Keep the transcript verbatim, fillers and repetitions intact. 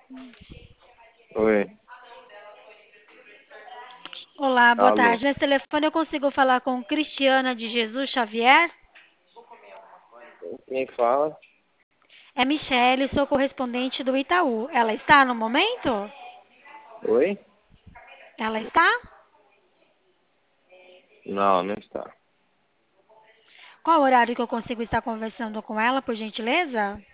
Oi, Olá, boa alô. tarde. Nesse telefone eu consigo falar com Cristiana de Jesus Xavier? Quem fala? É Michele, sou correspondente do Itaú. Ela está no momento? Oi? Ela está? Não, não está. Qual o horário que eu consigo estar conversando com ela, por gentileza?